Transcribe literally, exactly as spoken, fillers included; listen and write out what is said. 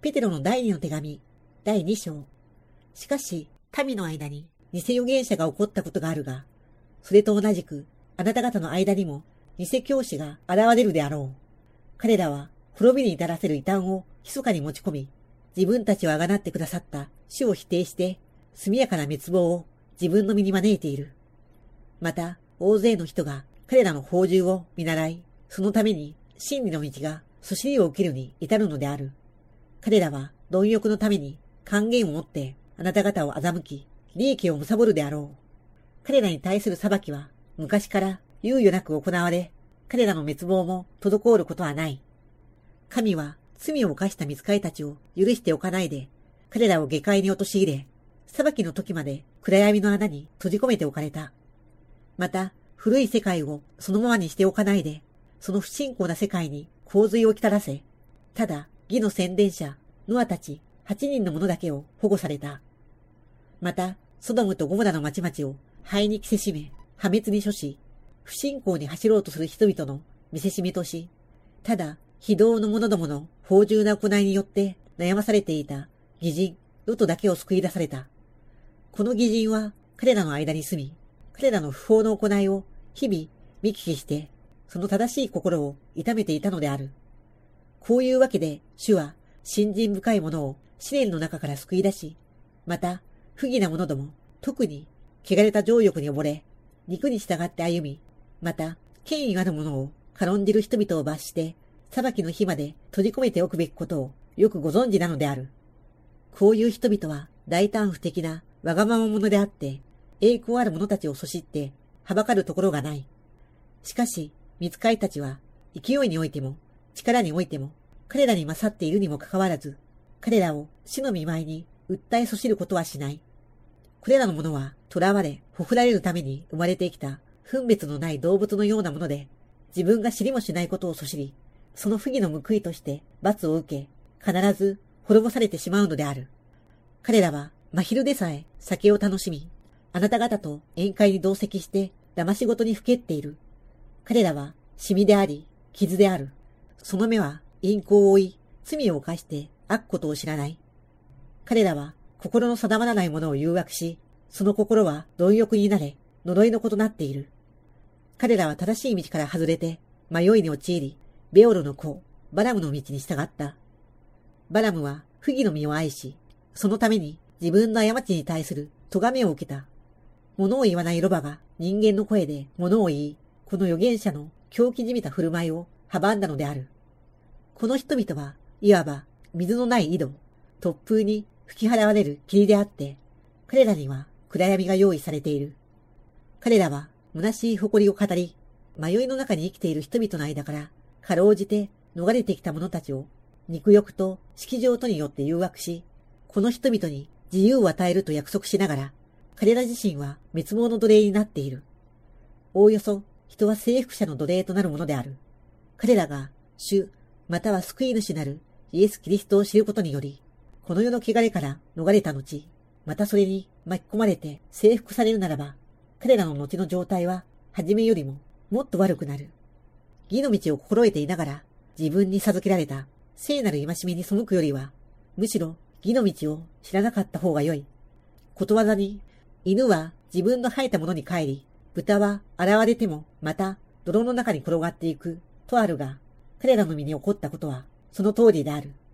ペテロの第二の手紙、だいに章。しかし、民の間に偽預言者が起こったことがあるが、それと同じく、あなた方の間にも偽教師が現れるであろう。彼らは滅びに至らせる異端を密かに持ち込み、自分たちをあがなってくださった主を否定して、速やかな滅亡を自分の身に招いている。また、大勢の人が彼らの法従を見習い、そのために真理の道がそしりを受けるに至るのである。彼らは貪欲のために還元を持ってあなた方を欺き、利益を貪るであろう。彼らに対する裁きは昔から猶予なく行われ、彼らの滅亡も滞ることはない。神は罪を犯した御使いたちを許しておかないで、彼らを下界に陥れ、裁きの時まで暗闇の穴に閉じ込めておかれた。また、古い世界をそのままにしておかないで、その不信仰な世界に洪水をきたらせ、ただ義の宣伝者、ノアたち八人の者だけを保護された。また、ソドムとゴモラの町々を灰に着せしめ、破滅に処し、不信仰に走ろうとする人々の見せしめとし、ただ、非道の者どもの芳醇な行いによって悩まされていた義人、ロトだけを救い出された。この義人は彼らの間に住み、彼らの不法の行いを日々見聞きして、その正しい心を痛めていたのである。こういうわけで、主は信心深い者を試練の中から救い出し、また、不義な者ども、特に汚れた情欲に溺れ、肉に従って歩み、また、権威ある者を軽んじる人々を罰して、裁きの日まで閉じ込めておくべきことをよくご存知なのである。こういう人々は大胆不敵なわがまま者であって、栄光ある者たちをそしって、はばかるところがない。しかし、御使いたちは、勢いにおいても、力においても、彼らに勝っているにもかかわらず、彼らを死の見舞いに訴えそしることはしない。これらの者は、囚われ、ほふられるために生まれてきた、分別のない動物のようなもので、自分が知りもしないことをそしり、その不義の報いとして罰を受け、必ず滅ぼされてしまうのである。彼らは、真昼でさえ酒を楽しみ、あなた方と宴会に同席して、騙し事にふけっている。彼らは、シミであり、傷である。その目は、陰行を追い、罪を犯して悪ことを知らない。彼らは、心の定まらないものを誘惑し、その心は貪欲になれ、呪いの子となっている。彼らは正しい道から外れて、迷いに陥り、ベオロの子、バラムの道に従った。バラムは不義の実を愛し、そのために自分の過ちに対する咎めを受けた。物を言わないロバが人間の声で物を言い、この預言者の狂気じみた振る舞いを阻んだのである。この人々は、いわば水のない井戸、突風に吹き払われる霧であって、彼らには暗闇が用意されている。彼らは虚しい誇りを語り、迷いの中に生きている人々の間から、かろうじて逃れてきた者たちを、肉欲と色情とによって誘惑し、この人々に自由を与えると約束しながら、彼ら自身は滅亡の奴隷になっている。おおよそ、人は征服者の奴隷となるものである。彼らが、主、または救い主なるイエス・キリストを知ることにより、この世の汚れから逃れた後、またそれに巻き込まれて征服されるならば、彼らの後の状態は、初めよりももっと悪くなる。義の道を心得ていながら、自分に授けられた聖なる戒めに背くよりは、むしろ義の道を知らなかった方が良い。ことわざに、犬は自分の生えたものに帰り、豚は洗われてもまた泥の中に転がっていくとあるが、彼らの身に起こったことはその通りである。